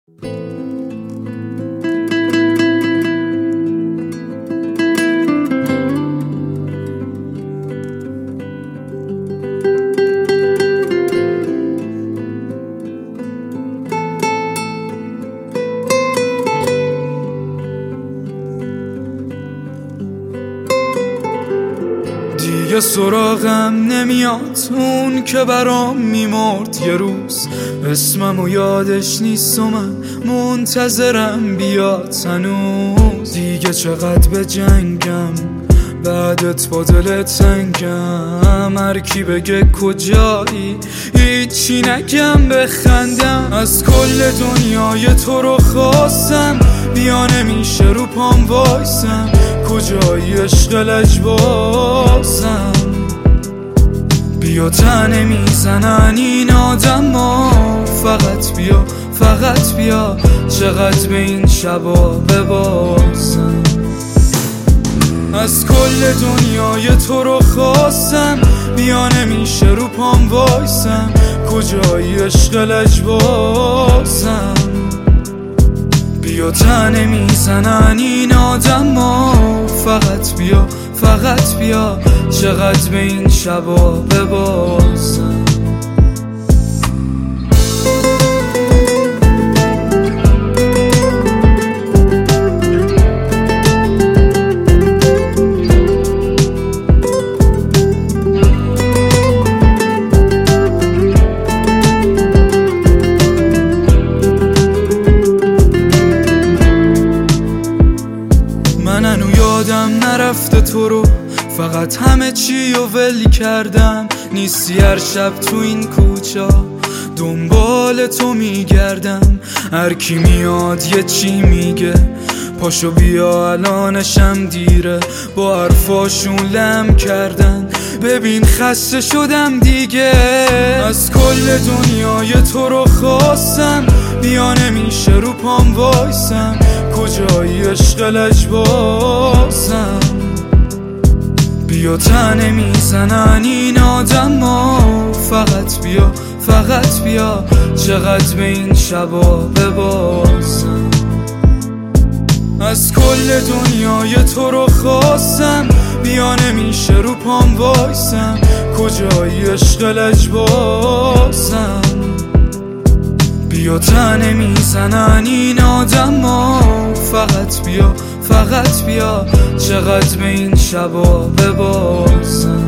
دیگه سراغم نمیاد اون که برام میمرد یه روز، اسممو یادش نیست و من منتظرم بیاد هنوز. دیگه چقدر به جنگم بعدت با دل تنگم، هر کی بگه کجایی هیچی نگم بخندم. از کل دنیای تو رو خواستم بیا نمیشه رو پام وایسم، کجایی عشق لجبازم. بیا تنه میزنن این آدم ها، فقط بیا فقط بیا، چقدر به این شبا ببازم. از کل دنیای تو رو خواستم بیا نمیشه رو پام وایسم، کجایی عشق لجبازم. بیا تنه میزنن این آدم ها، فقط بیا فقط بیا، چقدر به این شبا ببازم. من یادم نرفته تو رو، فقط همه چی رو ول کردم. نیستی هر شب تو این کوچه دنبال تو میگردم، هر کی میاد یه چی میگه پاشو بیا الانشم دیره، با حرفاشون لم کردن. ببین خسته شدم دیگه، از کل دنیای تو رو خواستم بیا نمیشه رو پام وایسم، کجایی عشق لجبازم. بیا تنه میزنن این آدم ها، فقط بیا فقط بیا، چقدر به این شبا ببازم. از کل دنیای تو رو خواستم بیا نمیشه رو پام وایسم، کجایی عشق لجبازم. بیا تنه میزنن این آدم ها، فقط بیا فقط بیا، چقدر به این شبا ببازم.